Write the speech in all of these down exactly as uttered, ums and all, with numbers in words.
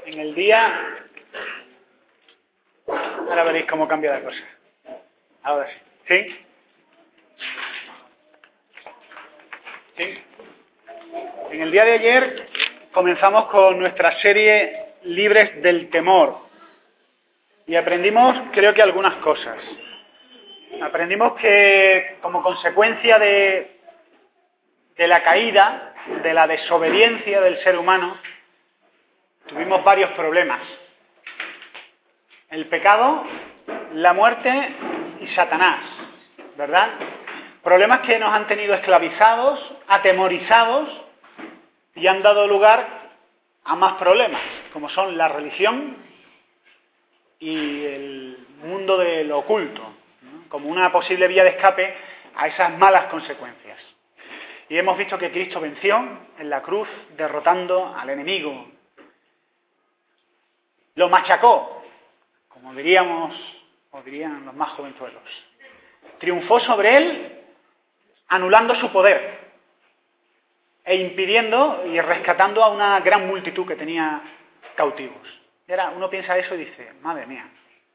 en el día... Ahora veréis cómo cambia la cosa. Ahora sí. ¿Sí? ¿Sí? En el día de ayer comenzamos con nuestra serie Libres del Temor. Y aprendimos, creo que algunas cosas. Aprendimos que como consecuencia de, de la caída, de la desobediencia del ser humano, tuvimos varios problemas. El pecado, la muerte y Satanás, ¿verdad? Problemas que nos han tenido esclavizados, atemorizados y han dado lugar a más problemas, como son la religión y el mundo de lo oculto, ¿no? Como una posible vía de escape a esas malas consecuencias. Y hemos visto que Cristo venció en la cruz, derrotando al enemigo. Lo machacó, como diríamos, o dirían los más jovenzuelos. Triunfó sobre él, anulando su poder e impidiendo y rescatando a una gran multitud que tenía cautivos. Y ahora uno piensa eso y dice, madre mía,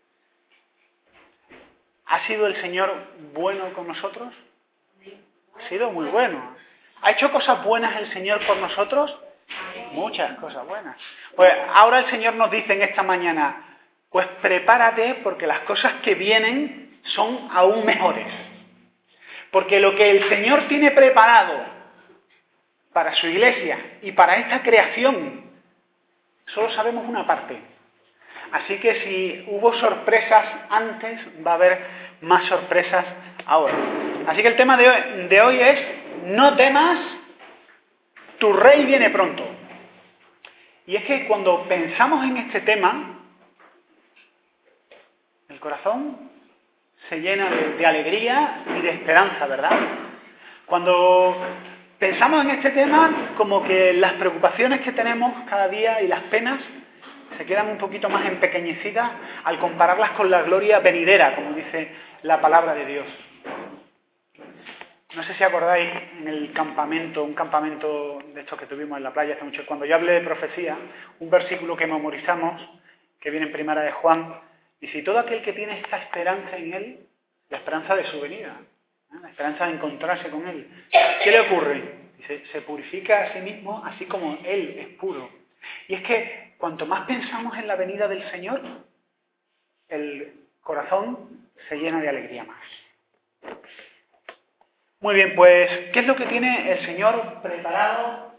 ¿ha sido el Señor bueno con nosotros? Ha sido muy bueno. ¿Ha hecho cosas buenas el Señor por nosotros? Muchas cosas buenas. Pues ahora el Señor nos dice en esta mañana, pues prepárate porque las cosas que vienen son aún mejores. Porque lo que el Señor tiene preparado para su iglesia y para esta creación, solo sabemos una parte. Así que si hubo sorpresas antes, va a haber más sorpresas ahora. Así que el tema de hoy, de hoy es, no temas, tu rey viene pronto. Y es que cuando pensamos en este tema, el corazón se llena de, de alegría y de esperanza, ¿verdad? Cuando pensamos en este tema, como que las preocupaciones que tenemos cada día y las penas se quedan un poquito más empequeñecidas al compararlas con la gloria venidera, como dice la palabra de Dios. No sé si acordáis en el campamento, un campamento de estos que tuvimos en la playa hace mucho, cuando yo hablé de profecía, un versículo que memorizamos, que viene en Primera de Juan, dice, y todo aquel que tiene esta esperanza en Él, la esperanza de su venida, ¿eh? La esperanza de encontrarse con Él, ¿qué le ocurre? Dice, se purifica a sí mismo así como Él es puro. Y es que cuanto más pensamos en la venida del Señor, el corazón se llena de alegría más. Muy bien, pues, ¿qué es lo que tiene el Señor preparado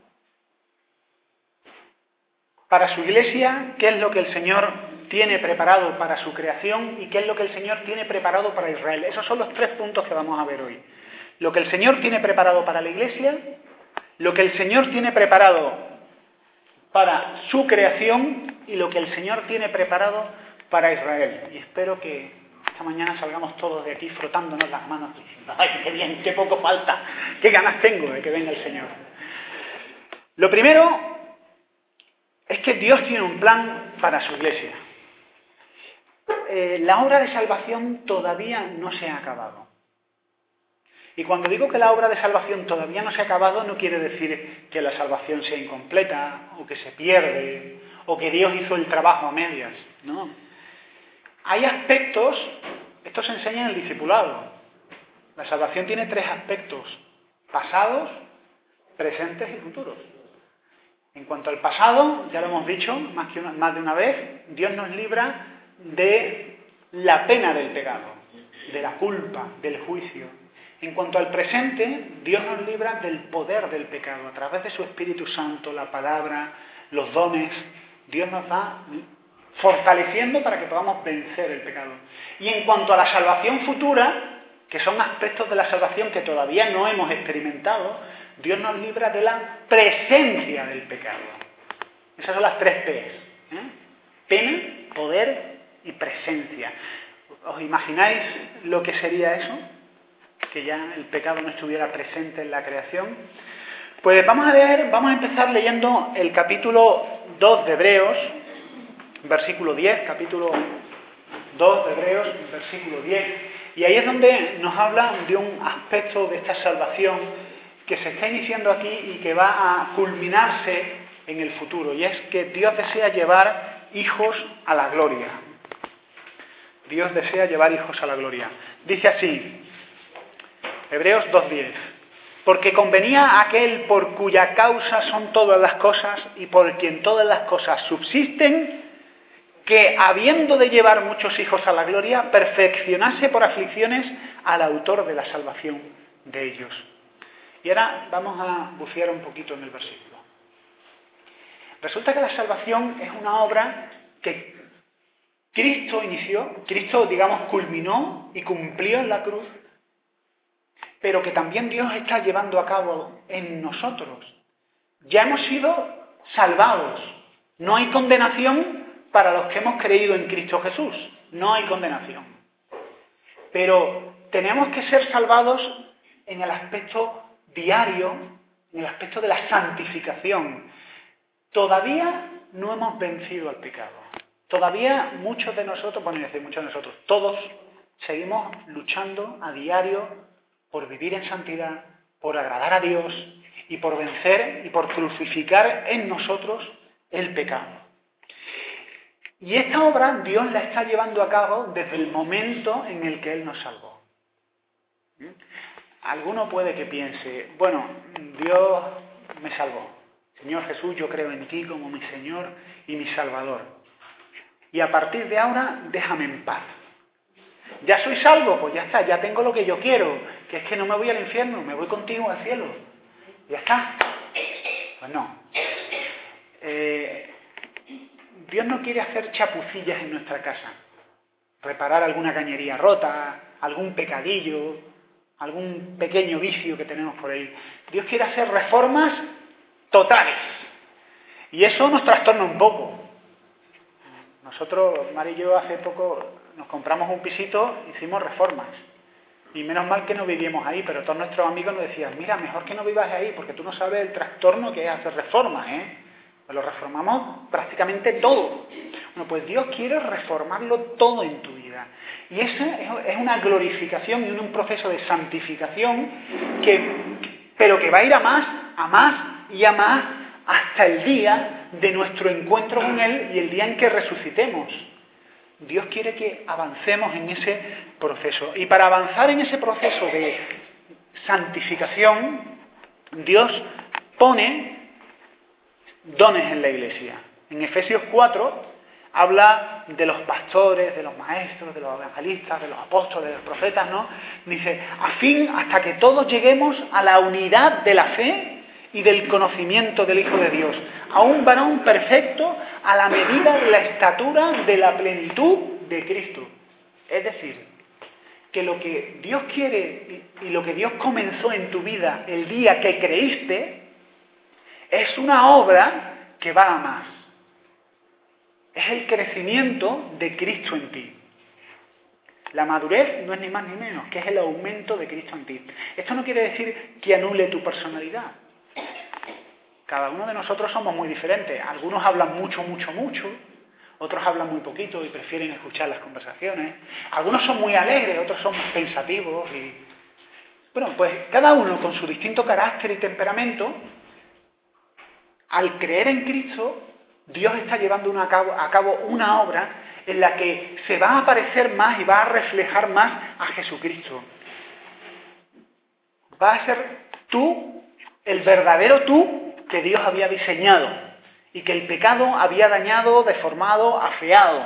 para su iglesia? ¿Qué es lo que el Señor tiene preparado para su creación? ¿Y qué es lo que el Señor tiene preparado para Israel? Esos son los tres puntos que vamos a ver hoy. Lo que el Señor tiene preparado para la iglesia, lo que el Señor tiene preparado para su creación y lo que el Señor tiene preparado para Israel. Y espero que esta mañana salgamos todos de aquí frotándonos las manos diciendo, ¡ay, qué bien, qué poco falta! ¡Qué ganas tengo de que venga el Señor! Lo primero es que Dios tiene un plan para su iglesia. Eh, la obra de salvación todavía no se ha acabado. Y cuando digo que la obra de salvación todavía no se ha acabado, no quiere decir que la salvación sea incompleta, o que se pierde, o que Dios hizo el trabajo a medias. No. Hay aspectos, esto se enseña en el discipulado. La salvación tiene tres aspectos, pasados, presentes y futuros. En cuanto al pasado, ya lo hemos dicho más, que una, más de una vez, Dios nos libra de la pena del pecado, de la culpa, del juicio. En cuanto al presente, Dios nos libra del poder del pecado. A través de su Espíritu Santo, la palabra, los dones, Dios nos va fortaleciendo para que podamos vencer el pecado. Y en cuanto a la salvación futura, que son aspectos de la salvación que todavía no hemos experimentado, Dios nos libra de la presencia del pecado. Esas son las tres P's, ¿eh? Pena, poder y presencia. ¿Os imagináis lo que sería eso? Que ya el pecado no estuviera presente en la creación. Pues vamos a leer, vamos a empezar leyendo el capítulo dos de Hebreos, versículo diez, capítulo dos de Hebreos, versículo diez. Y ahí es donde nos habla de un aspecto de esta salvación que se está iniciando aquí y que va a culminarse en el futuro, y es que Dios desea llevar hijos a la gloria. Dios desea llevar hijos a la gloria. Dice así, Hebreos dos diez, porque convenía a aquel por cuya causa son todas las cosas y por quien todas las cosas subsisten, que habiendo de llevar muchos hijos a la gloria, perfeccionase por aflicciones al autor de la salvación de ellos. Y ahora vamos a bucear un poquito en el versículo. Resulta que la salvación es una obra que Cristo inició, Cristo, digamos, culminó y cumplió en la cruz, pero que también Dios está llevando a cabo en nosotros. Ya hemos sido salvados. No hay condenación para los que hemos creído en Cristo Jesús. No hay condenación. Pero tenemos que ser salvados en el aspecto diario, en el aspecto de la santificación. Todavía no hemos vencido al pecado. Todavía muchos de nosotros, bueno, decir muchos de nosotros, todos seguimos luchando a diario por vivir en santidad, por agradar a Dios y por vencer y por crucificar en nosotros el pecado. Y esta obra Dios la está llevando a cabo desde el momento en el que Él nos salvó. ¿Mm? Alguno puede que piense, bueno, Dios me salvó. Señor Jesús, yo creo en ti como mi Señor y mi Salvador. Y a partir de ahora, déjame en paz. ¿Ya soy salvo? Pues ya está, ya tengo lo que yo quiero, que es que no me voy al infierno, me voy contigo al cielo. Ya está. Pues no. Eh, Dios no quiere hacer chapucillas en nuestra casa, reparar alguna cañería rota, algún pecadillo, algún pequeño vicio que tenemos por ahí. Dios quiere hacer reformas totales. Y eso nos trastorna un poco. Nosotros, Mari y yo, hace poco nos compramos un pisito, hicimos reformas. Y menos mal que no vivíamos ahí, pero todos nuestros amigos nos decían, mira, mejor que no vivas ahí, porque tú no sabes el trastorno que es hacer reformas, ¿eh? Pues lo reformamos prácticamente todo. Bueno, pues Dios quiere reformarlo todo en tu vida. Y eso es una glorificación y un proceso de santificación, que, pero que va a ir a más, a más y a más, hasta el día de nuestro encuentro con Él y el día en que resucitemos. Dios quiere que avancemos en ese proceso. Y para avanzar en ese proceso de santificación, Dios pone dones en la Iglesia. En Efesios cuatro habla de los pastores, de los maestros, de los evangelistas, de los apóstoles, de los profetas, ¿no? Dice, a fin, hasta que todos lleguemos a la unidad de la fe y del conocimiento del Hijo de Dios, a un varón perfecto a la medida de la estatura de la plenitud de Cristo. Es decir, que lo que Dios quiere y lo que Dios comenzó en tu vida el día que creíste es una obra que va a más. Es el crecimiento de Cristo en ti. La madurez no es ni más ni menos, que es el aumento de Cristo en ti. Esto no quiere decir que anule tu personalidad. Cada uno de nosotros somos muy diferentes. Algunos hablan mucho, mucho, mucho. Otros hablan muy poquito y prefieren escuchar las conversaciones. Algunos son muy alegres, otros son más pensativos. Y... Bueno, pues cada uno con su distinto carácter y temperamento, al creer en Cristo, Dios está llevando una a, cabo, a cabo una obra en la que se va a parecer más y va a reflejar más a Jesucristo. Va a ser tú, el verdadero tú, que Dios había diseñado y que el pecado había dañado, deformado, afeado.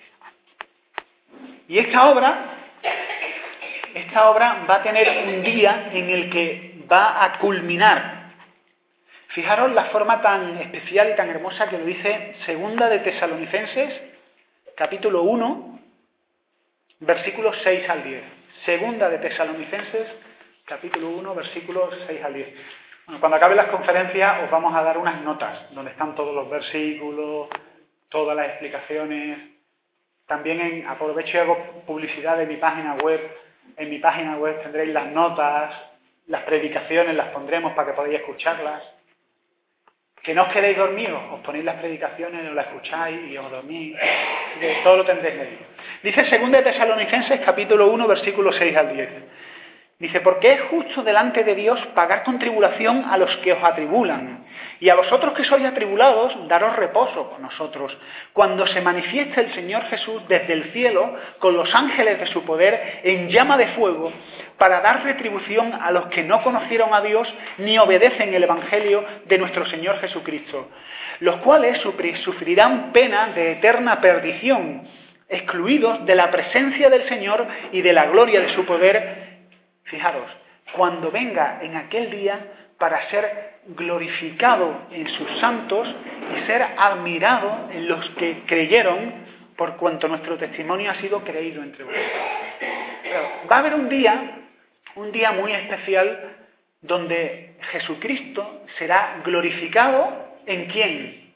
Y esta obra, esta obra va a tener un día en el que va a culminar. Fijaros la forma tan especial y tan hermosa que lo dice Segunda de Tesalonicenses, capítulo uno, versículos seis al diez. Segunda de Tesalonicenses, capítulo uno, versículos seis al diez. Bueno, cuando acaben las conferencias os vamos a dar unas notas donde están todos los versículos, todas las explicaciones. También en, aprovecho y hago publicidad de mi página web. En mi página web tendréis las notas, las predicaciones, las pondremos para que podáis escucharlas. Que no os quedéis dormidos, os ponéis las predicaciones, os las escucháis y os dormís. Todo lo tendréis leído. Dice Segunda de Tesalonicenses, capítulo uno, versículos seis al diez. Dice, porque es justo delante de Dios pagar con tribulación a los que os atribulan, y a vosotros que sois atribulados, daros reposo con nosotros, cuando se manifieste el Señor Jesús desde el cielo, con los ángeles de su poder, en llama de fuego, para dar retribución a los que no conocieron a Dios, ni obedecen el Evangelio de nuestro Señor Jesucristo, los cuales sufrirán pena de eterna perdición, excluidos de la presencia del Señor y de la gloria de su poder. Fijaros, cuando venga en aquel día para ser glorificado en sus santos y ser admirado en los que creyeron, por cuanto nuestro testimonio ha sido creído entre vosotros. Pero va a haber un día, un día muy especial, donde Jesucristo será glorificado ¿en quién?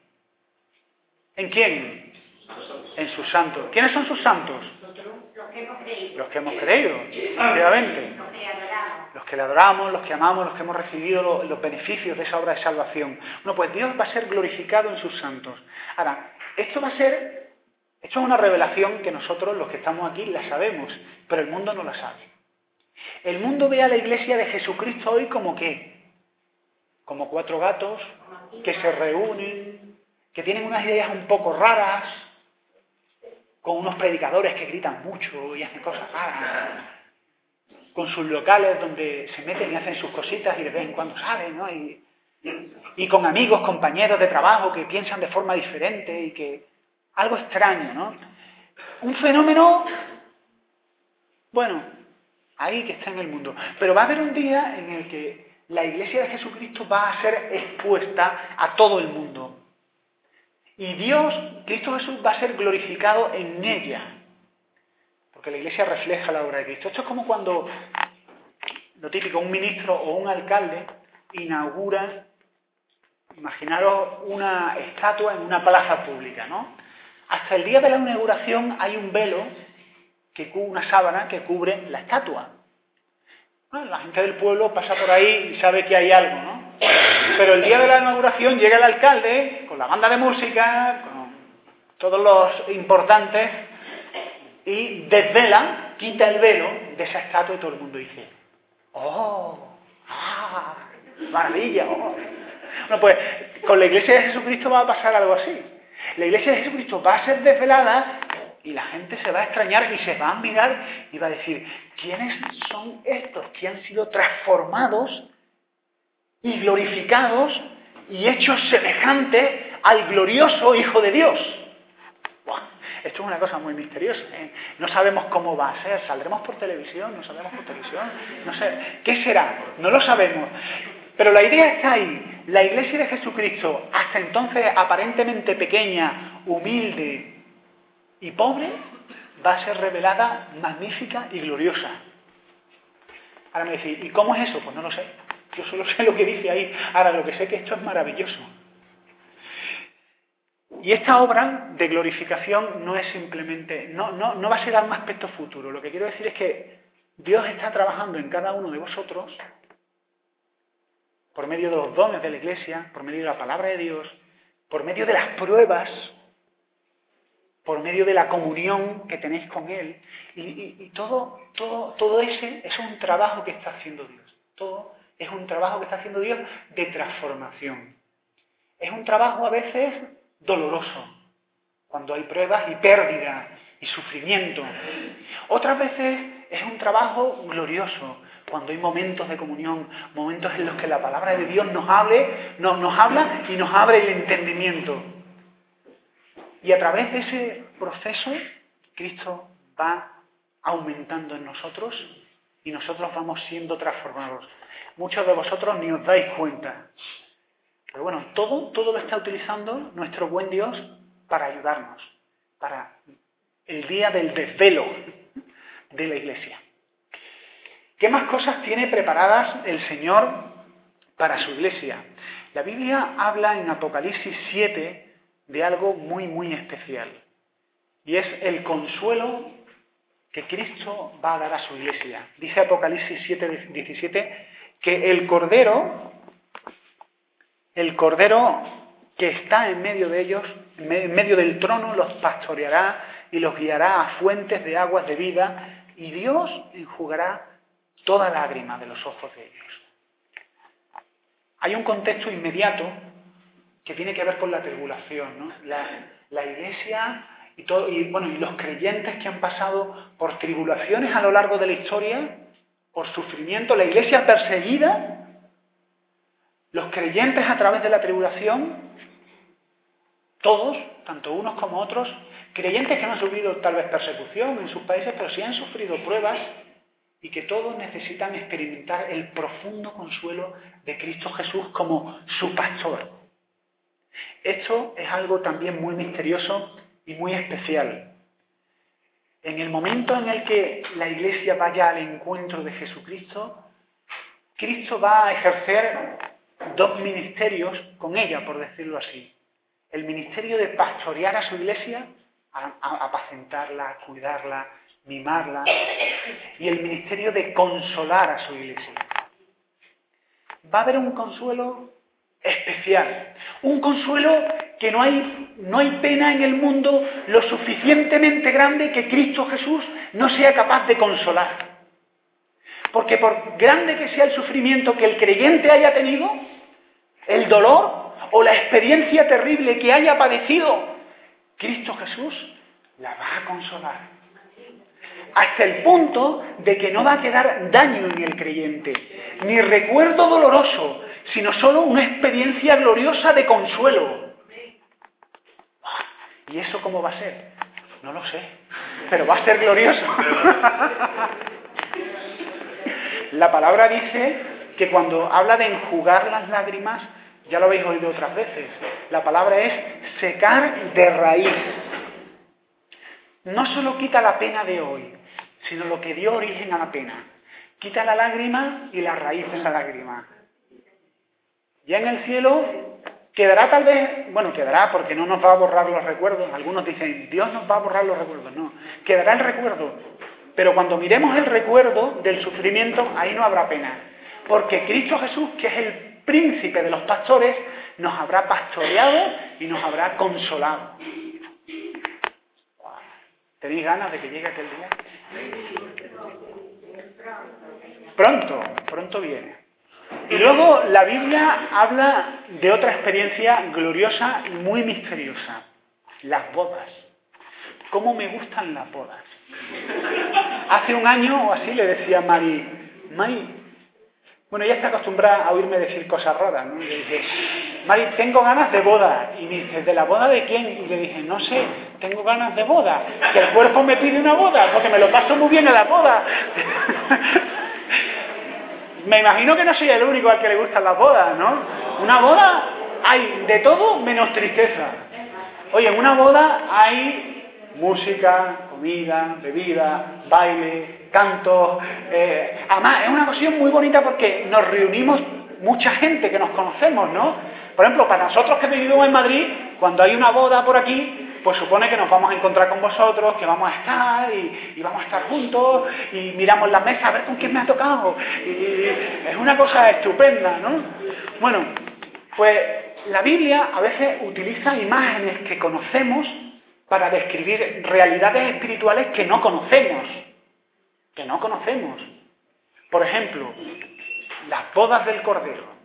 ¿En quién? En sus santos. ¿Quiénes son sus santos? Los que hemos creído. Los que hemos creído, efectivamente. Los que adoramos. Los que le adoramos, los que amamos, los que hemos recibido los, los beneficios de esa obra de salvación. Bueno, pues Dios va a ser glorificado en sus santos. Ahora, esto va a ser, esto es una revelación que nosotros, los que estamos aquí, la sabemos, pero el mundo no la sabe. El mundo ve a la iglesia de Jesucristo hoy como ¿qué? Como cuatro gatos que se reúnen, que tienen unas ideas un poco raras, con unos predicadores que gritan mucho y hacen cosas raras, con sus locales donde se meten y hacen sus cositas y de vez en cuando salen, ¿no? Y, y con amigos, compañeros de trabajo que piensan de forma diferente y que... algo extraño, ¿no? Un fenómeno, bueno, ahí que está en el mundo. Pero va a haber un día en el que la iglesia de Jesucristo va a ser expuesta a todo el mundo. Y Dios, Cristo Jesús, va a ser glorificado en ella. Porque la iglesia refleja la obra de Cristo. Esto es como cuando, lo típico, un ministro o un alcalde inaugura, imaginaros una estatua en una plaza pública, ¿no? Hasta el día de la inauguración hay un velo, que cubre una sábana que cubre la estatua. Bueno, la gente del pueblo pasa por ahí y sabe que hay algo, ¿no? Pero el día de la inauguración llega el alcalde con la banda de música, con todos los importantes, y desvela, quita el velo de esa estatua y todo el mundo dice, ¡oh! ¡Ah! ¡Maravilla! Oh. Bueno, pues con la iglesia de Jesucristo va a pasar algo así. La iglesia de Jesucristo va a ser desvelada y la gente se va a extrañar y se va a mirar y va a decir, ¿quiénes son estos que han sido transformados y glorificados y hechos semejantes al glorioso Hijo de Dios? ¡Buah! Esto es una cosa muy misteriosa, ¿eh? No sabemos cómo va a ser. ¿Saldremos por televisión? ¿No saldremos por televisión? No sé. ¿Qué será? No lo sabemos. Pero la idea está ahí. La iglesia de Jesucristo, hasta entonces aparentemente pequeña, humilde y pobre, va a ser revelada magnífica y gloriosa. Ahora me decís, ¿y cómo es eso? Pues no lo sé. Yo solo sé lo que dice ahí. Ahora, lo que sé es que esto es maravilloso. Y esta obra de glorificación no es simplemente, no, no, no va a ser un aspecto futuro. Lo que quiero decir es que Dios está trabajando en cada uno de vosotros por medio de los dones de la iglesia, por medio de la palabra de Dios, por medio de las pruebas, por medio de la comunión que tenéis con Él. Y, y, y todo, todo, todo ese es un trabajo que está haciendo Dios. Todo es un trabajo que está haciendo Dios de transformación. Es un trabajo a veces doloroso, cuando hay pruebas y pérdida y sufrimiento. Otras veces es un trabajo glorioso, cuando hay momentos de comunión, momentos en los que la palabra de Dios nos hable, nos, nos habla y nos abre el entendimiento. Y a través de ese proceso, Cristo va aumentando en nosotros y nosotros vamos siendo transformados. Muchos de vosotros ni os dais cuenta. Pero bueno, todo, todo lo está utilizando nuestro buen Dios para ayudarnos, para el día del desvelo de la iglesia. ¿Qué más cosas tiene preparadas el Señor para su iglesia? La Biblia habla en Apocalipsis siete de algo muy, muy especial. Y es el consuelo que Cristo va a dar a su iglesia. Dice Apocalipsis siete diecisiete que el Cordero, el Cordero que está en medio de ellos, en medio del trono, los pastoreará y los guiará a fuentes de aguas de vida, y Dios enjugará toda lágrima de los ojos de ellos. Hay un contexto inmediato que tiene que ver con la tribulación, ¿no? La, la Iglesia y, todo, y, bueno, y los creyentes que han pasado por tribulaciones a lo largo de la historia, por sufrimiento, la Iglesia perseguida, los creyentes a través de la tribulación, todos, tanto unos como otros, creyentes que no han sufrido tal vez persecución en sus países, pero sí han sufrido pruebas y que todos necesitan experimentar el profundo consuelo de Cristo Jesús como su pastor. Esto es algo también muy misterioso y muy especial. En el momento en el que la Iglesia vaya al encuentro de Jesucristo, Cristo va a ejercer dos ministerios con ella, por decirlo así. El ministerio de pastorear a su Iglesia, a, a, apacentarla, cuidarla, mimarla, y el ministerio de consolar a su Iglesia. Va a haber un consuelo especial, un consuelo que no hay, no hay pena en el mundo lo suficientemente grande que Cristo Jesús no sea capaz de consolar. Porque por grande que sea el sufrimiento que el creyente haya tenido, el dolor o la experiencia terrible que haya padecido, Cristo Jesús la va a consolar. Hasta el punto de que no va a quedar daño en el creyente, ni recuerdo doloroso, sino solo una experiencia gloriosa de consuelo. ¿Y eso cómo va a ser? No lo sé, pero va a ser glorioso. La palabra dice que cuando habla de enjugar las lágrimas, ya lo habéis oído otras veces, la palabra es secar de raíz. No solo quita la pena de hoy, sino lo que dio origen a la pena. Quita la lágrima y la raíz de esa lágrima. Ya en el cielo quedará tal vez, bueno, quedará porque no nos va a borrar los recuerdos. Algunos dicen, Dios nos va a borrar los recuerdos. No, quedará el recuerdo. Pero cuando miremos el recuerdo del sufrimiento, ahí no habrá pena. Porque Cristo Jesús, que es el príncipe de los pastores, nos habrá pastoreado y nos habrá consolado. ¿Tenéis ganas de que llegue aquel día? Pronto, pronto viene. Y luego la Biblia habla de otra experiencia gloriosa y muy misteriosa. Las bodas. ¿Cómo me gustan las bodas? Hace un año o así le decía a Mari, Mari, bueno, ella está acostumbrada a oírme decir cosas raras, ¿no? Y le dije, Mari, tengo ganas de boda. Y me dice, ¿de la boda de quién? Y le dije, no sé, tengo ganas de boda. Que el cuerpo me pide una boda, porque me lo paso muy bien en la boda. Me imagino que no soy el único al que le gustan las bodas, ¿no? Una boda hay de todo menos tristeza. Oye, en una boda hay música, comida, bebida, baile, canto. Eh, además, es una ocasión muy bonita porque nos reunimos mucha gente que nos conocemos, ¿no? Por ejemplo, para nosotros que vivimos en Madrid, cuando hay una boda por aquí, pues supone que nos vamos a encontrar con vosotros, que vamos a estar y, y vamos a estar juntos y miramos la mesa a ver con quién me ha tocado. Y, y es una cosa estupenda, ¿no? Bueno, pues la Biblia a veces utiliza imágenes que conocemos para describir realidades espirituales que no conocemos, que no conocemos. Por ejemplo, las bodas del Cordero.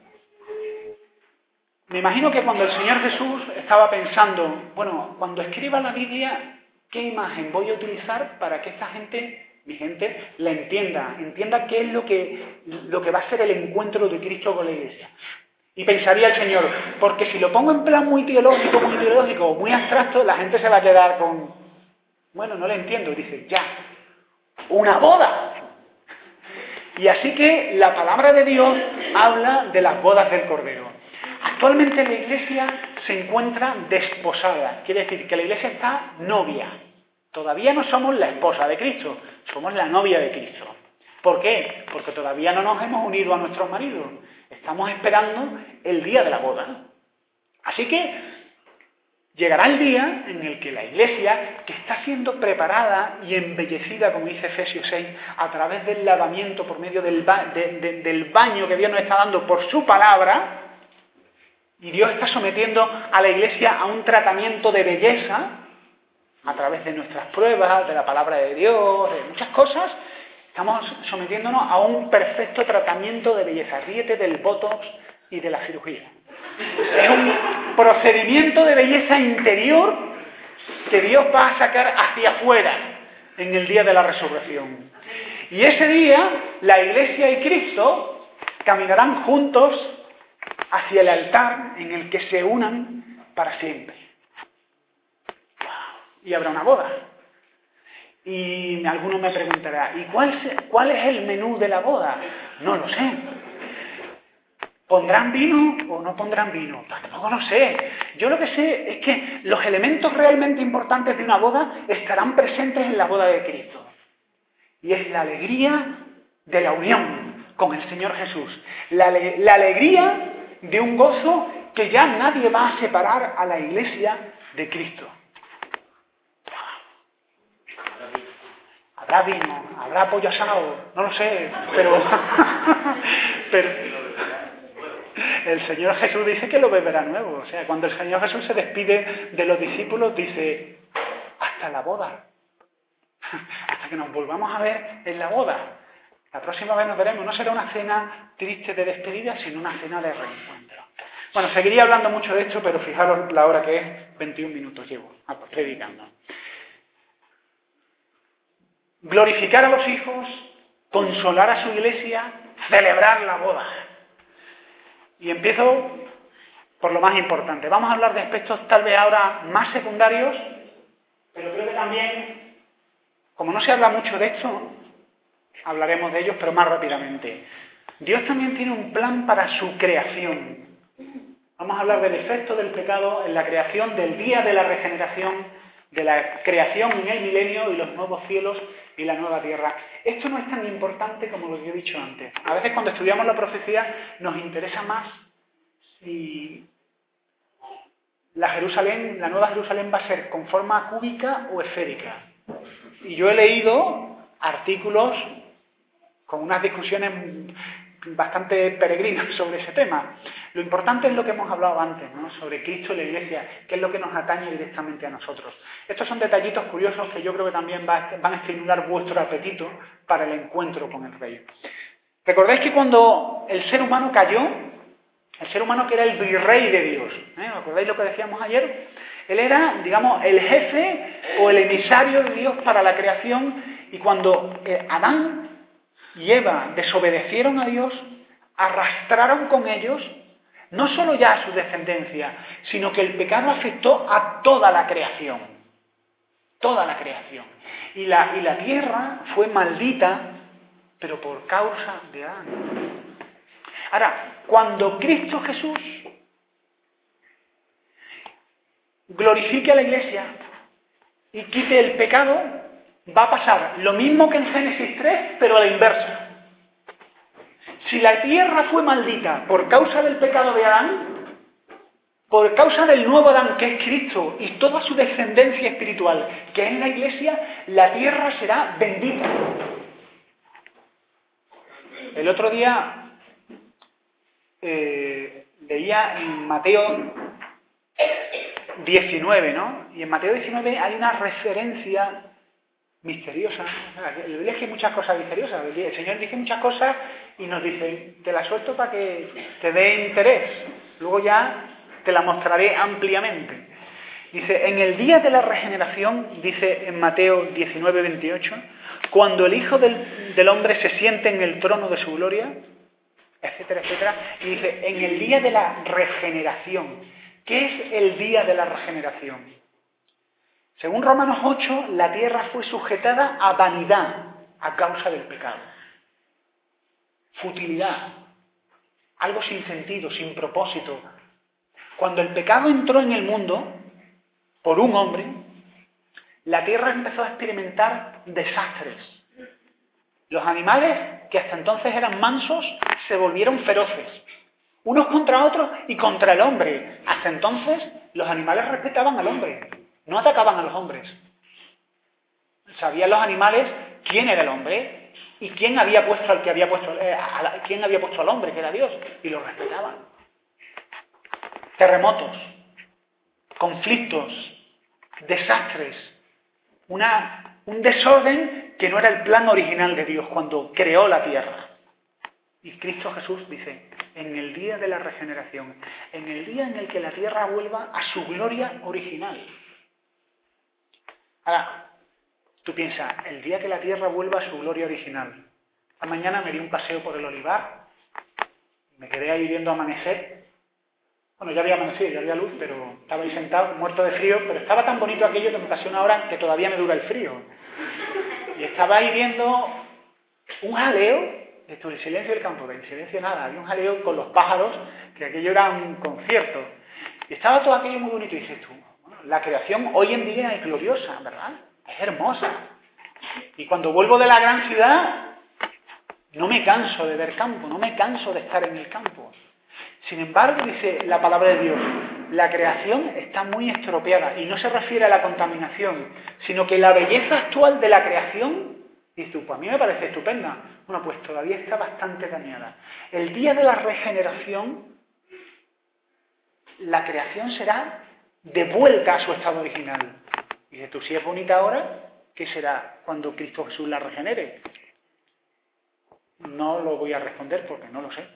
Me imagino que cuando el Señor Jesús estaba pensando, bueno, cuando escriba la Biblia, ¿qué imagen voy a utilizar para que esta gente, mi gente, la entienda? Entienda qué es lo que, lo que va a ser el encuentro de Cristo con la Iglesia. Y pensaría el Señor, porque si lo pongo en plan muy teológico, muy teológico, muy abstracto, la gente se va a quedar con, bueno, no le entiendo. Y dice, ya, una boda. Y así que la palabra de Dios habla de las bodas del Cordero. Actualmente la Iglesia se encuentra desposada, quiere decir que la Iglesia está novia. Todavía no somos la esposa de Cristo, somos la novia de Cristo. ¿Por qué? Porque todavía no nos hemos unido a nuestros maridos. Estamos esperando el día de la boda. Así que llegará el día en el que la Iglesia, que está siendo preparada y embellecida, como dice Efesios seis, a través del lavamiento por medio del, ba- de, de, del baño que Dios nos está dando por su palabra, y Dios está sometiendo a la Iglesia a un tratamiento de belleza, a través de nuestras pruebas, de la palabra de Dios, de muchas cosas, Estamos sometiéndonos a un perfecto tratamiento de belleza. Ríete del botox y de la cirugía. Es un procedimiento de belleza interior que Dios va a sacar hacia afuera en el día de la resurrección. Y ese día, la Iglesia y Cristo caminarán juntos hacia el altar en el que se unan para siempre. Y habrá una boda. Y alguno me preguntará, ¿y cuál, se, cuál es el menú de la boda? No lo sé. ¿Pondrán vino o no pondrán vino? Tampoco lo sé. Yo lo que sé es que los elementos realmente importantes de una boda estarán presentes en la boda de Cristo. Y es la alegría de la unión con el Señor Jesús. La, la alegría de un gozo que ya nadie va a separar a la Iglesia de Cristo. Habrá vino, habrá pollo asado, no lo sé, pero, pero el Señor Jesús dice que lo beberá nuevo. O sea, cuando el Señor Jesús se despide de los discípulos, dice, hasta la boda, hasta que nos volvamos a ver en la boda. La próxima vez nos veremos, no será una cena triste de despedida, sino una cena de reencuentro. Bueno, seguiría hablando mucho de esto, pero fijaros la hora que es, veintiún minutos llevo predicando. Glorificar a los hijos, consolar a su iglesia, celebrar la boda. Y empiezo por lo más importante. Vamos a hablar de aspectos tal vez ahora más secundarios, pero creo que también, como no se habla mucho de esto, hablaremos de ellos, pero más rápidamente. Dios también tiene un plan para su creación. Vamos a hablar del efecto del pecado en la creación, del día de la regeneración, de la creación en el milenio y los nuevos cielos y la nueva tierra. Esto no es tan importante como lo que he dicho antes. A veces cuando estudiamos la profecía nos interesa más si la Jerusalén, la nueva Jerusalén va a ser con forma cúbica o esférica. Y yo he leído artículos con unas discusiones bastante peregrinas sobre ese tema. Lo importante es lo que hemos hablado antes, ¿no? Sobre Cristo y la Iglesia, que es lo que nos atañe directamente a nosotros. Estos son detallitos curiosos que yo creo que también va, van a estimular vuestro apetito para el encuentro con el Rey. ¿Recordáis que cuando el ser humano cayó, el ser humano que era el virrey de Dios, ¿eh? ¿Recordáis lo que decíamos ayer? Él era, digamos, el jefe o el emisario de Dios para la creación, y cuando eh, Adán y Eva desobedecieron a Dios, arrastraron con ellos no solo ya a su descendencia, sino que el pecado afectó a toda la creación. Toda la creación. Y la, y la tierra fue maldita, pero por causa de Adán. Ahora, cuando Cristo Jesús glorifique a la Iglesia y quite el pecado, va a pasar lo mismo que en Génesis tres, pero a la inversa. Si la tierra fue maldita por causa del pecado de Adán, por causa del nuevo Adán, que es Cristo, y toda su descendencia espiritual, que es la Iglesia, la tierra será bendita. El otro día eh, leía en Mateo diecinueve, ¿no? Y en Mateo diecinueve hay una referencia misteriosa. La Biblia es que hay muchas cosas misteriosas. El Señor dice muchas cosas y nos dice, te la suelto para que te dé interés. Luego ya te la mostraré ampliamente. Dice, en el día de la regeneración, dice en Mateo diecinueve, veintiocho, cuando el Hijo del, del Hombre se siente en el trono de su gloria, etcétera, etcétera, y dice, en el día de la regeneración. ¿Qué es el día de la regeneración? Según Romanos ocho, la tierra fue sujetada a vanidad a causa del pecado. Futilidad, algo sin sentido, sin propósito. Cuando el pecado entró en el mundo, por un hombre, la tierra empezó a experimentar desastres. Los animales, que hasta entonces eran mansos, se volvieron feroces, unos contra otros y contra el hombre. Hasta entonces los animales respetaban al hombre, no atacaban a los hombres. Sabían los animales quién era el hombre y quién había puesto al que había puesto, eh, a la, quién había puesto al hombre, que era Dios, y lo respetaban. Terremotos, conflictos, desastres, una, un desorden que no era el plan original de Dios cuando creó la tierra. Y Cristo Jesús dice, en el día de la regeneración, en el día en el que la tierra vuelva a su gloria original. Ahora, tú piensas, el día que la tierra vuelva a su gloria original. Esta mañana me di un paseo por el olivar, me quedé ahí viendo amanecer. Bueno, ya había amanecido, ya había luz, pero estaba ahí sentado, muerto de frío, pero estaba tan bonito aquello que me pasé una hora que todavía me dura el frío. Y estaba ahí viendo un jaleo. Esto, el silencio del campo, el silencio nada, había un jaleo con los pájaros, que aquello era un concierto. Y estaba todo aquello muy bonito, y dices tú, bueno, la creación hoy en día es gloriosa, ¿verdad? Es hermosa. Y cuando vuelvo de la gran ciudad, no me canso de ver campo, no me canso de estar en el campo. Sin embargo, dice la palabra de Dios, la creación está muy estropeada, y no se refiere a la contaminación, sino que la belleza actual de la creación, dice tú, pues a mí me parece estupenda. Bueno, pues todavía está bastante dañada. El día de la regeneración, la creación será devuelta a su estado original. Dice tú, si es bonita ahora, ¿qué será cuando Cristo Jesús la regenere? No lo voy a responder porque no lo sé.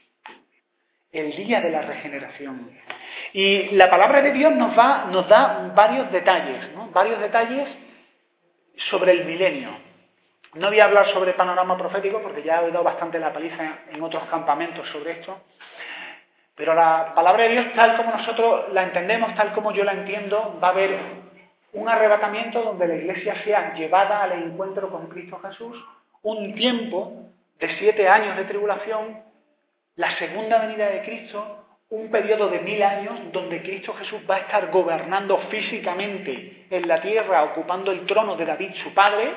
El día de la regeneración. Y la palabra de Dios nos, va, nos da varios detalles, ¿no? Varios detalles sobre el milenio. No voy a hablar sobre panorama profético porque ya he dado bastante la paliza en otros campamentos sobre esto. Pero la palabra de Dios, tal como nosotros la entendemos, tal como yo la entiendo, va a haber un arrebatamiento donde la Iglesia sea llevada al encuentro con Cristo Jesús, un tiempo de siete años de tribulación, la segunda venida de Cristo, un periodo de mil años donde Cristo Jesús va a estar gobernando físicamente en la tierra, ocupando el trono de David, su padre,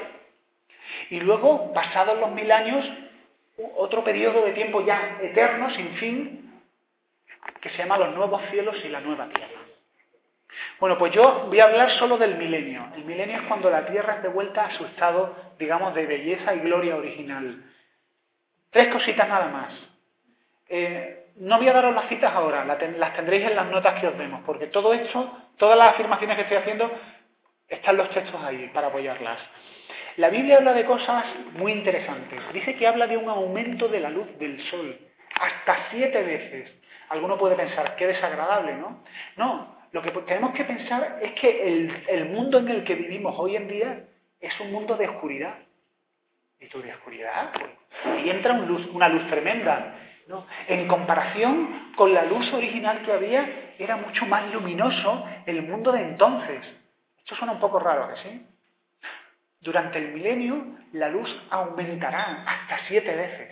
y luego, pasados los mil años, otro periodo de tiempo ya eterno, sin fin, que se llama los nuevos cielos y la nueva tierra. Bueno, pues yo voy a hablar solo del milenio. El milenio es cuando la tierra es devuelta a su estado, digamos, de belleza y gloria original. Tres cositas nada más. Eh, no voy a daros las citas ahora, las tendréis en las notas que os demos, porque todo esto, todas las afirmaciones que estoy haciendo, están los textos ahí para apoyarlas. La Biblia habla de cosas muy interesantes. Dice que habla de un aumento de la luz del sol, hasta siete veces. Alguno puede pensar, qué desagradable, ¿no? No, lo que tenemos que pensar es que el, el mundo en el que vivimos hoy en día es un mundo de oscuridad. ¿Y tú de oscuridad? Pues ahí entra un luz, una luz tremenda, ¿no? En comparación con la luz original que había, era mucho más luminoso el mundo de entonces. Esto suena un poco raro, ¿que sí? Durante el milenio, la luz aumentará hasta siete veces.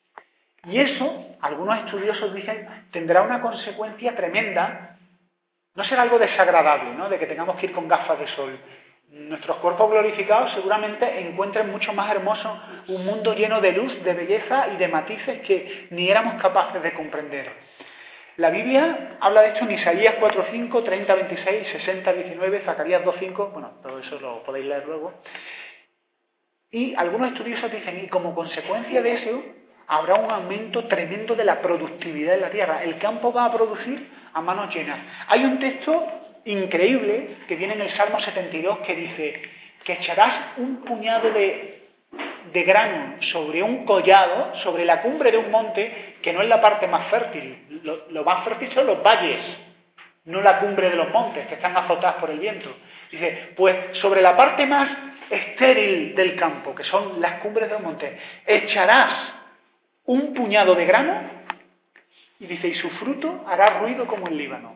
Y eso, algunos estudiosos dicen, tendrá una consecuencia tremenda. No será algo desagradable, ¿no?, de que tengamos que ir con gafas de sol. Nuestros cuerpos glorificados seguramente encuentren mucho más hermoso un mundo lleno de luz, de belleza y de matices que ni éramos capaces de comprender. La Biblia habla de esto en Isaías cuatro cinco, treinta veintiséis, sesenta diecinueve, Zacarías dos cinco, bueno, todo eso lo podéis leer luego. Y algunos estudiosos dicen, y como consecuencia de eso, habrá un aumento tremendo de la productividad de la tierra. El campo va a producir a manos llenas. Hay un texto increíble que viene en el Salmo setenta y dos que dice que echarás un puñado de, de grano sobre un collado, sobre la cumbre de un monte, que no es la parte más fértil. Lo, lo más fértil son los valles, no la cumbre de los montes, que están azotadas por el viento. Dice, pues sobre la parte más estéril del campo, que son las cumbres de los montes, echarás un puñado de grano, y dice, y su fruto hará ruido como el Líbano.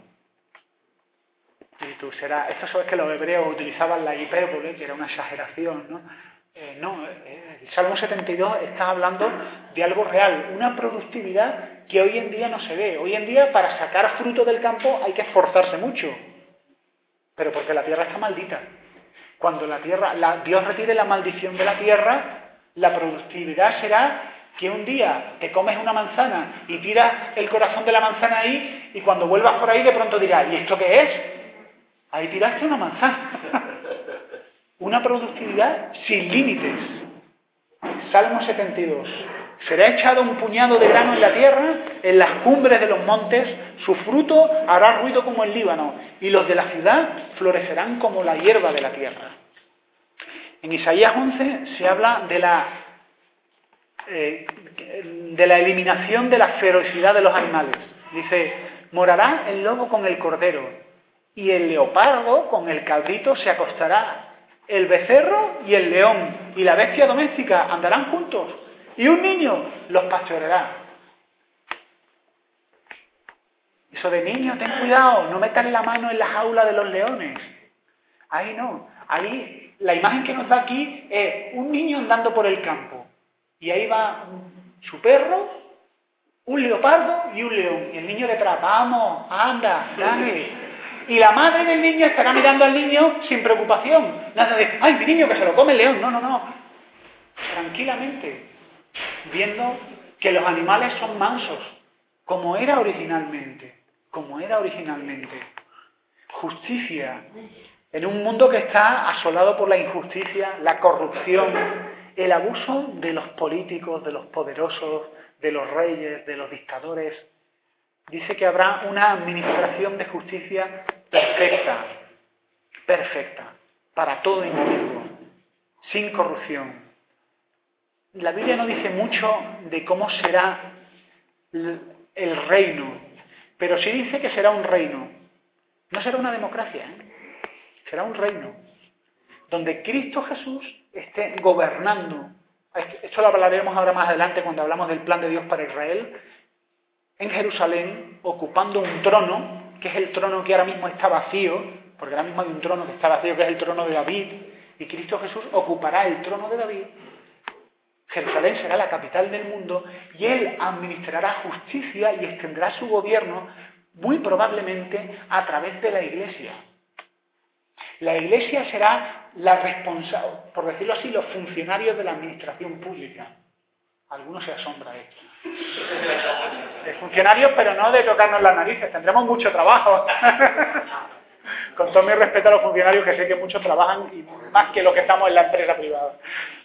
Y tú será, esto sabes que los hebreos utilizaban la hipérbole, que era una exageración, ¿no? Eh, no, eh, el Salmo setenta y dos está hablando de algo real, una productividad que hoy en día no se ve. Hoy en día, para sacar fruto del campo hay que esforzarse mucho, pero porque la tierra está maldita. Cuando la tierra, la, Dios retire la maldición de la tierra, la productividad será que un día te comes una manzana y tiras el corazón de la manzana ahí, y cuando vuelvas por ahí de pronto dirás, ¿y esto qué es? Ahí tiraste una manzana. Una productividad sin límites. Salmo setenta y dos. Será echado un puñado de grano en la tierra, en las cumbres de los montes, su fruto hará ruido como el Líbano, y los de la ciudad florecerán como la hierba de la tierra. En Isaías once se habla de la, eh, de la eliminación de la ferocidad de los animales. Dice, morará el lobo con el cordero, y el leopardo con el cabrito se acostará. El becerro y el león y la bestia doméstica andarán juntos, y un niño los pastoreará. Eso de niño, ten cuidado, no metas la mano en la jaula de los leones. Ahí no. Ahí la imagen que nos da aquí es un niño andando por el campo. Y ahí va su perro, un leopardo y un león. Y el niño detrás, vamos, anda, dale. Y la madre del niño estará mirando al niño sin preocupación. Nada de, ay, mi niño que se lo come el león. No, no, no. Tranquilamente. Viendo que los animales son mansos, como era originalmente. Como era originalmente. Justicia. En un mundo que está asolado por la injusticia, la corrupción, el abuso de los políticos, de los poderosos, de los reyes, de los dictadores. Dice que habrá una administración de justicia perfecta, perfecta, para todo individuo, sin corrupción. La Biblia no dice mucho de cómo será el reino, pero sí dice que será un reino. No será una democracia, ¿eh? Será un reino, donde Cristo Jesús esté gobernando. Esto lo hablaremos ahora más adelante cuando hablamos del plan de Dios para Israel. En Jerusalén, ocupando un trono, que es el trono que ahora mismo está vacío, porque ahora mismo hay un trono que está vacío, que es el trono de David, y Cristo Jesús ocupará el trono de David. Jerusalén será la capital del mundo, y Él administrará justicia y extenderá su gobierno, muy probablemente a través de la Iglesia. La Iglesia será la responsable, por decirlo así, los funcionarios de la administración pública. Algunos se asombran de esto. De funcionarios, pero no de tocarnos las narices. Tendremos mucho trabajo. Con todo mi respeto a los funcionarios, que sé que muchos trabajan y más que los que estamos en la empresa privada.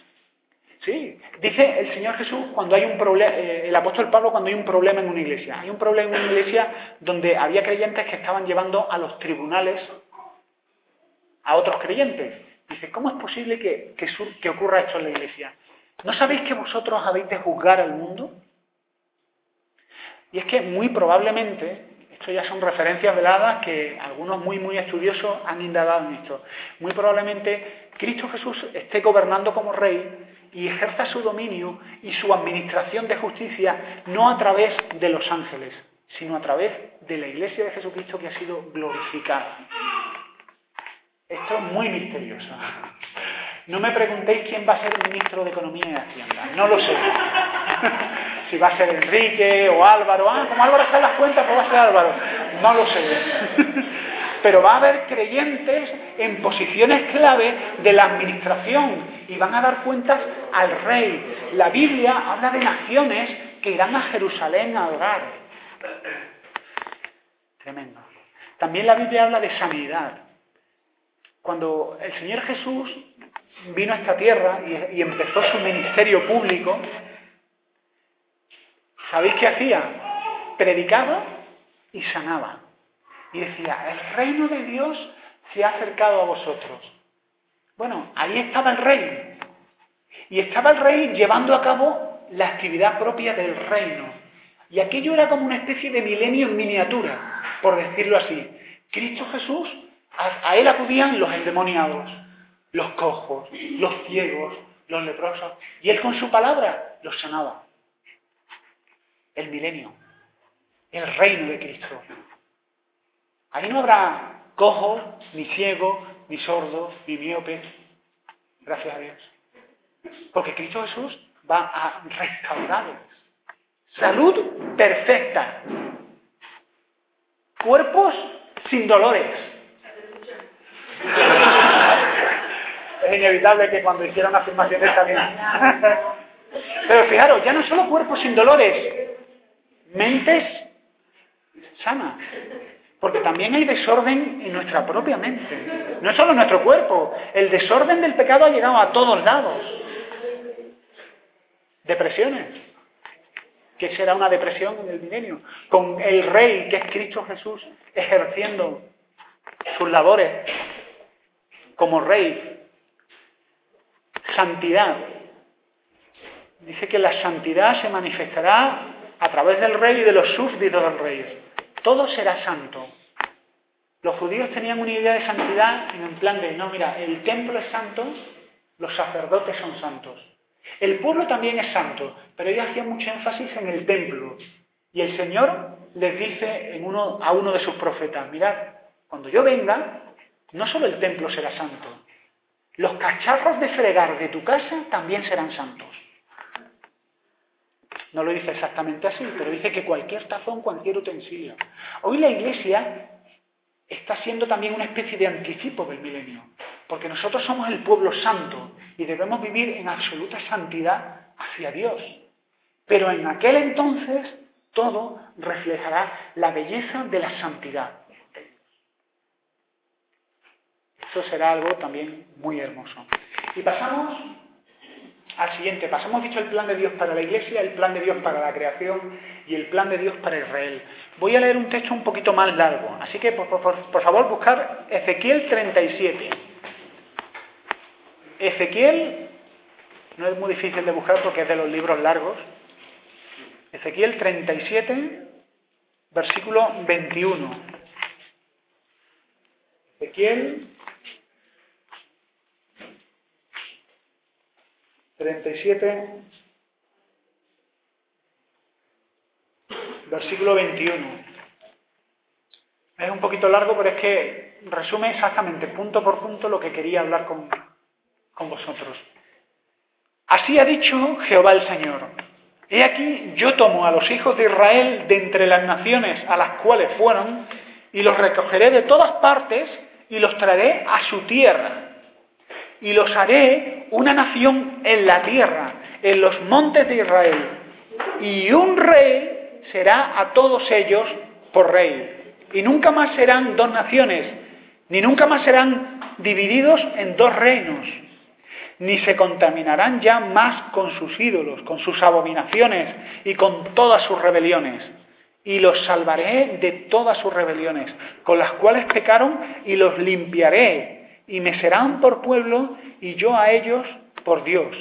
Sí, dice el Señor Jesús cuando hay un problema, eh, el apóstol Pablo cuando hay un problema en una iglesia. Hay un problema en una iglesia donde había creyentes que estaban llevando a los tribunales a otros creyentes. Dice, ¿cómo es posible que, que, que ocurra esto en la iglesia? ¿No sabéis que vosotros habéis de juzgar al mundo? Y es que muy probablemente, esto ya son referencias veladas que algunos muy muy estudiosos han indagado en esto, muy probablemente Cristo Jesús esté gobernando como rey y ejerza su dominio y su administración de justicia no a través de los ángeles, sino a través de la iglesia de Jesucristo que ha sido glorificada. Esto es muy misterioso. No me preguntéis quién va a ser el ministro de Economía y Hacienda. No lo sé. Si va a ser Enrique o Álvaro. Ah, como Álvaro está en las cuentas, pues va a ser Álvaro. No lo sé. Pero va a haber creyentes en posiciones clave de la administración y van a dar cuentas al rey. La Biblia habla de naciones que irán a Jerusalén a adorar. Tremendo. También la Biblia habla de sanidad. Cuando el Señor Jesús vino a esta tierra y, y empezó su ministerio público, ¿sabéis qué hacía? Predicaba y sanaba. Y decía, el reino de Dios se ha acercado a vosotros. Bueno, ahí estaba el rey. Y estaba el rey llevando a cabo la actividad propia del reino. Y aquello era como una especie de milenio en miniatura, por decirlo así. Cristo Jesús, a, a él acudían los endemoniados, los cojos, los ciegos, los leprosos. Y él con su palabra los sanaba. El milenio. El reino de Cristo. Ahí no habrá cojos, ni ciegos, ni sordos, ni miopes. Gracias a Dios. Porque Cristo Jesús va a restaurarles. Salud perfecta. Cuerpos sin dolores. Es inevitable que cuando hicieran afirmaciones también. Pero fijaros, ya no solo cuerpos sin dolores, mentes sanas. Porque también hay desorden en nuestra propia mente. No es solo en nuestro cuerpo. El desorden del pecado ha llegado a todos lados. Depresiones. ¿Qué será una depresión en el milenio? Con el Rey, que es Cristo Jesús, ejerciendo sus labores como Rey. Santidad. Dice que la santidad se manifestará a través del rey y de los súbditos del rey. Todo será santo. Los judíos tenían una idea de santidad en plan de, no, mira, el templo es santo, los sacerdotes son santos. El pueblo también es santo, pero ellos hacían mucho énfasis en el templo. Y el Señor les dice en uno, a uno de sus profetas, mirad, cuando yo venga, no solo el templo será santo, los cacharros de fregar de tu casa también serán santos. No lo dice exactamente así, pero dice que cualquier tazón, cualquier utensilio. Hoy la Iglesia está siendo también una especie de anticipo del milenio, porque nosotros somos el pueblo santo y debemos vivir en absoluta santidad hacia Dios. Pero en aquel entonces todo reflejará la belleza de la santidad. Eso será algo también muy hermoso. Y pasamos al siguiente. Pasamos, dicho, el plan de Dios para la Iglesia, el plan de Dios para la creación y el plan de Dios para Israel. Voy a leer un texto un poquito más largo, así que por, por, por favor buscar Ezequiel treinta y siete. Ezequiel no es muy difícil de buscar porque es de los libros largos. Ezequiel treinta y siete, versículo veintiuno. Ezequiel treinta y siete, versículo veintiuno. Es un poquito largo, pero es que resume exactamente, punto por punto, lo que quería hablar con, con vosotros. Así ha dicho Jehová el Señor. He aquí, yo tomo a los hijos de Israel de entre las naciones a las cuales fueron, y los recogeré de todas partes, y los traeré a su tierra. Y los haré una nación en la tierra, en los montes de Israel. Y un rey será a todos ellos por rey. Y nunca más serán dos naciones, ni nunca más serán divididos en dos reinos. Ni se contaminarán ya más con sus ídolos, con sus abominaciones y con todas sus rebeliones. Y los salvaré de todas sus rebeliones, con las cuales pecaron, y los limpiaré, y me serán por pueblo, y yo a ellos por Dios.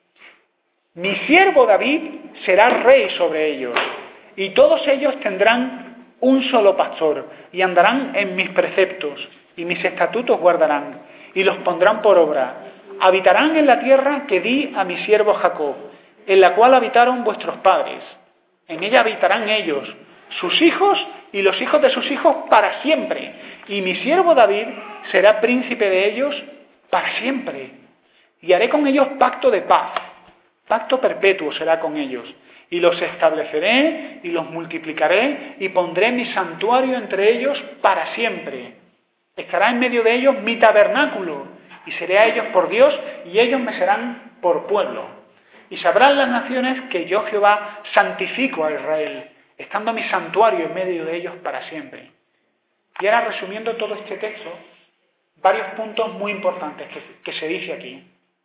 Mi siervo David será rey sobre ellos, y todos ellos tendrán un solo pastor, y andarán en mis preceptos, y mis estatutos guardarán, y los pondrán por obra. Habitarán en la tierra que di a mi siervo Jacob, en la cual habitaron vuestros padres. En ella habitarán ellos, sus hijos y los hijos de sus hijos para siempre. Y mi siervo David será príncipe de ellos para siempre. Y haré con ellos pacto de paz, pacto perpetuo será con ellos. Y los estableceré y los multiplicaré y pondré mi santuario entre ellos para siempre. Estará en medio de ellos mi tabernáculo, y seré a ellos por Dios, y ellos me serán por pueblo. Y sabrán las naciones que yo Jehová santifico a Israel, estando mi santuario en medio de ellos para siempre. Y ahora, resumiendo todo este texto, varios puntos muy importantes que, que se dice aquí.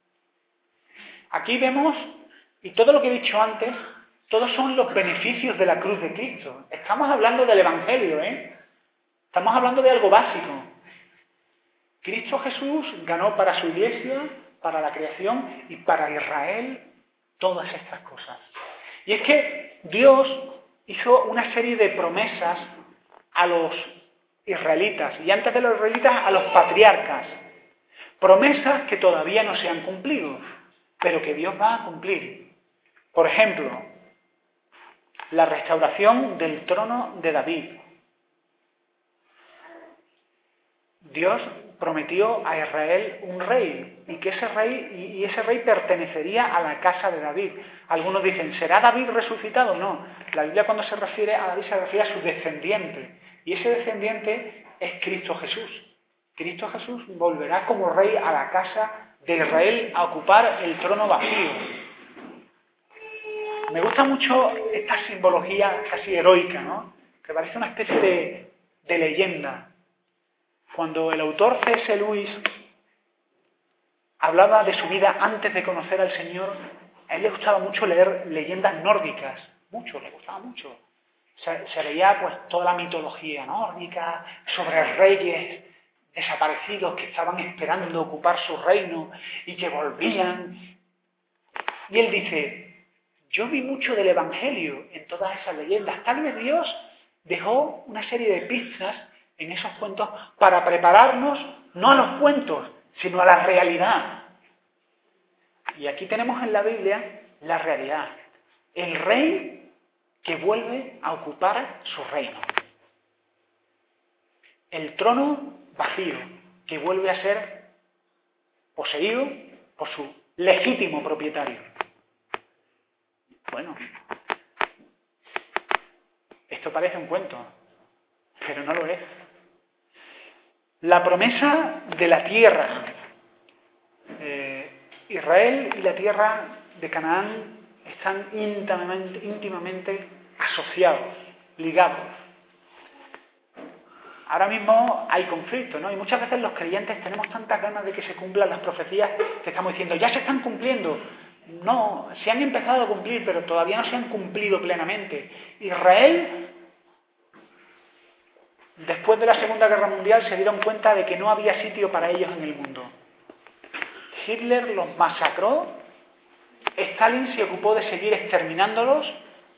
Aquí vemos, y todo lo que he dicho antes, todos son los beneficios de la cruz de Cristo. Estamos hablando del Evangelio, ¿eh? Estamos hablando de algo básico. Cristo Jesús ganó para su iglesia, para la creación y para Israel todas estas cosas. Y es que Dios hizo una serie de promesas a los israelitas, y antes de los israelitas a los patriarcas. Promesas que todavía no se han cumplido, pero que Dios va a cumplir. Por ejemplo, la restauración del trono de David. Dios prometió a Israel un rey, y que ese rey, y ese rey pertenecería a la casa de David. Algunos dicen, ¿será David resucitado? No. La Biblia, cuando se refiere a David, se refiere a su descendiente, y ese descendiente es Cristo Jesús. Cristo Jesús volverá como rey a la casa de Israel a ocupar el trono vacío. Me gusta mucho esta simbología casi heroica, ¿no? Que parece una especie de, de leyenda. Cuando el autor C S Lewis hablaba de su vida antes de conocer al Señor, a él le gustaba mucho leer leyendas nórdicas, mucho, le gustaba mucho. Se, se leía pues toda la mitología nórdica, sobre reyes desaparecidos que estaban esperando ocupar su reino y que volvían. Y él dice, yo vi mucho del Evangelio en todas esas leyendas. Tal vez Dios dejó una serie de pistas en esos cuentos para prepararnos no a los cuentos, sino a la realidad. Y aquí tenemos en la Biblia la realidad. El rey que vuelve a ocupar su reino. El trono vacío, que vuelve a ser poseído por su legítimo propietario. Bueno, esto parece un cuento, pero no lo es. La promesa de la tierra. Eh, Israel y la tierra de Canaán están íntimamente, íntimamente asociados, ligados. Ahora mismo hay conflicto, ¿no? Y muchas veces los creyentes tenemos tantas ganas de que se cumplan las profecías que estamos diciendo, ya se están cumpliendo. No, se han empezado a cumplir, pero todavía no se han cumplido plenamente. Israel, después de la Segunda Guerra Mundial, se dieron cuenta de que no había sitio para ellos en el mundo. Hitler los masacró, Stalin se ocupó de seguir exterminándolos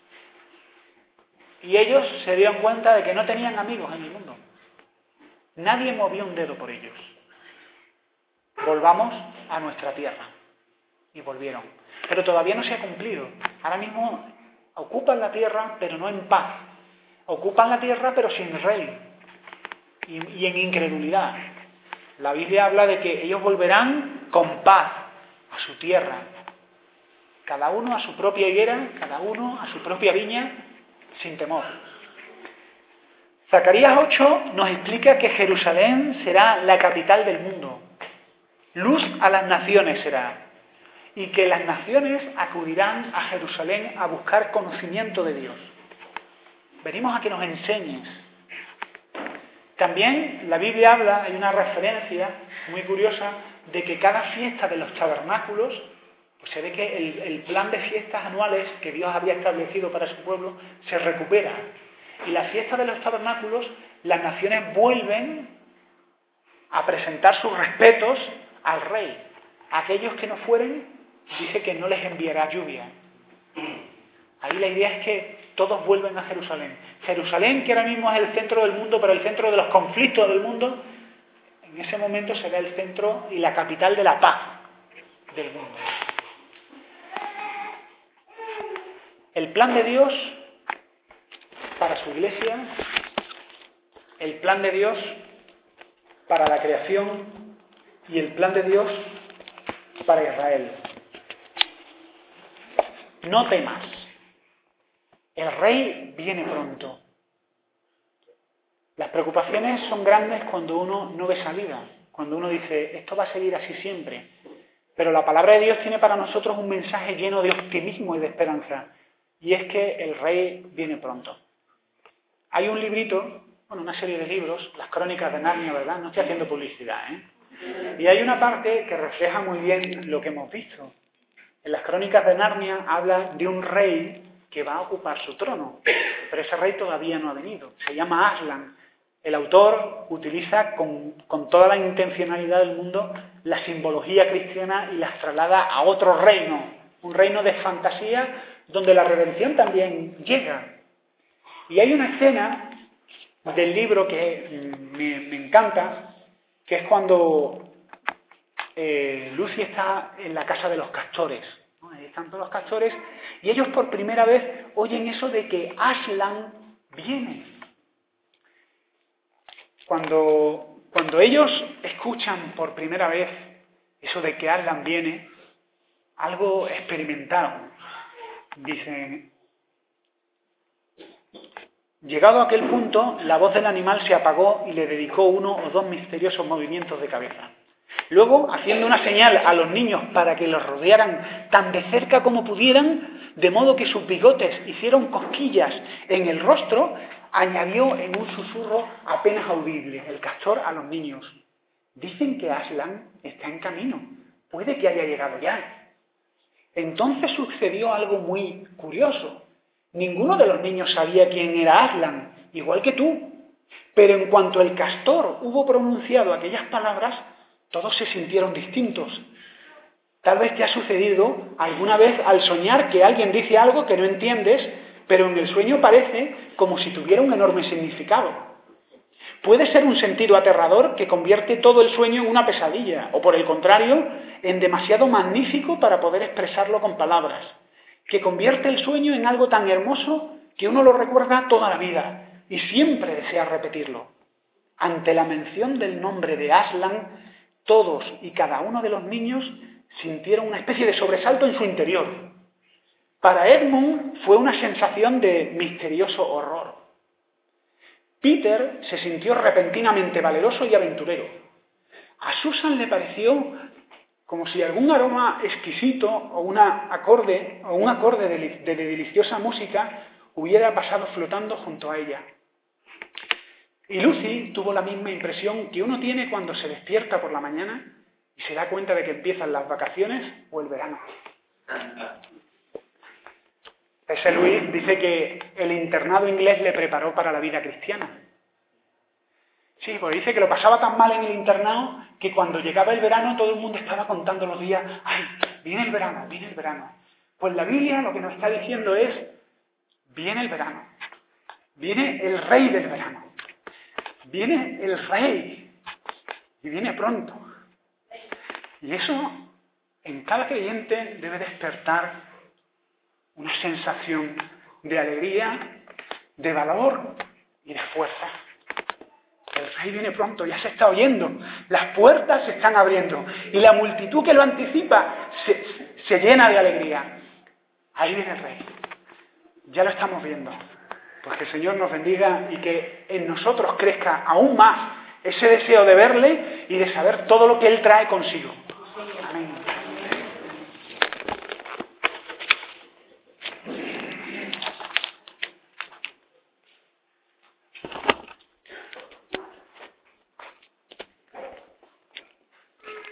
y ellos se dieron cuenta de que no tenían amigos en el mundo. Nadie movió un dedo por ellos. Volvamos a nuestra tierra. Y volvieron. Pero todavía no se ha cumplido. Ahora mismo ocupan la tierra, pero no en paz. Ocupan la tierra, pero sin rey. Y, y en incredulidad. La Biblia habla de que ellos volverán con paz a su tierra. Cada uno a su propia higuera, cada uno a su propia viña, sin temor. Zacarías ocho nos explica que Jerusalén será la capital del mundo. Luz a las naciones será. Y que las naciones acudirán a Jerusalén a buscar conocimiento de Dios. Venimos a que nos enseñes. También la Biblia habla, hay una referencia muy curiosa, de que cada fiesta de los tabernáculos, pues se ve que el, el plan de fiestas anuales que Dios había establecido para su pueblo se recupera. Y la fiesta de los tabernáculos, las naciones vuelven a presentar sus respetos al rey. Aquellos que no fueren, dice que no les enviará lluvia. Ahí la idea es que todos vuelven a Jerusalén. Jerusalén, que ahora mismo es el centro del mundo, pero el centro de los conflictos del mundo, en ese momento será el centro y la capital de la paz del mundo. El plan de Dios para su iglesia, el plan de Dios para la creación y el plan de Dios para Israel. No temas, el rey viene pronto. Las preocupaciones son grandes cuando uno no ve salida, cuando uno dice, esto va a seguir así siempre. Pero la palabra de Dios tiene para nosotros un mensaje lleno de optimismo y de esperanza, y es que el rey viene pronto. Hay un librito, bueno, una serie de libros, las Crónicas de Narnia, ¿verdad? No estoy haciendo publicidad, ¿eh? Y hay una parte que refleja muy bien lo que hemos visto. En las Crónicas de Narnia habla de un rey que va a ocupar su trono, pero ese rey todavía no ha venido. Se llama Aslan. El autor utiliza con, con toda la intencionalidad del mundo la simbología cristiana y las traslada a otro reino, un reino de fantasía donde la redención también llega. Y hay una escena del libro que me, me encanta, que es cuando eh, Lucy está en la casa de los castores, ¿no? Ahí están todos los castores, y ellos por primera vez oyen eso de que Aslan viene. Cuando, cuando ellos escuchan por primera vez eso de que Aslan viene, algo experimentaron. Dicen, llegado a aquel punto, la voz del animal se apagó y le dedicó uno o dos misteriosos movimientos de cabeza. Luego, haciendo una señal a los niños para que los rodearan tan de cerca como pudieran, de modo que sus bigotes hicieron cosquillas en el rostro, añadió en un susurro apenas audible el castor a los niños: dicen que Aslan está en camino, puede que haya llegado ya. Entonces sucedió algo muy curioso. Ninguno de los niños sabía quién era Aslan, igual que tú. Pero en cuanto el castor hubo pronunciado aquellas palabras, todos se sintieron distintos. Tal vez te ha sucedido alguna vez al soñar que alguien dice algo que no entiendes, pero en el sueño parece como si tuviera un enorme significado. Puede ser un sentido aterrador que convierte todo el sueño en una pesadilla, o por el contrario, en demasiado magnífico para poder expresarlo con palabras, que convierte el sueño en algo tan hermoso que uno lo recuerda toda la vida y siempre desea repetirlo. Ante la mención del nombre de Aslan, todos y cada uno de los niños sintieron una especie de sobresalto en su interior. Para Edmund fue una sensación de misterioso horror. Peter se sintió repentinamente valeroso y aventurero. A Susan le pareció como si algún aroma exquisito o, una acorde, o un acorde de, de, de deliciosa música hubiera pasado flotando junto a ella. Y Lucy tuvo la misma impresión que uno tiene cuando se despierta por la mañana y se da cuenta de que empiezan las vacaciones o el verano. Ese Luis dice que el internado inglés le preparó para la vida cristiana. Sí, pues dice que lo pasaba tan mal en el internado que cuando llegaba el verano todo el mundo estaba contando los días, ¡ay, viene el verano, viene el verano! Pues la Biblia lo que nos está diciendo es, viene el verano, viene el rey del verano, viene el rey y viene pronto. Y eso en cada creyente debe despertar una sensación de alegría, de valor y de fuerza. El rey viene pronto, ya se está oyendo, las puertas se están abriendo y la multitud que lo anticipa se, se llena de alegría. Ahí viene el rey, ya lo estamos viendo. Pues que el Señor nos bendiga y que en nosotros crezca aún más ese deseo de verle y de saber todo lo que Él trae consigo.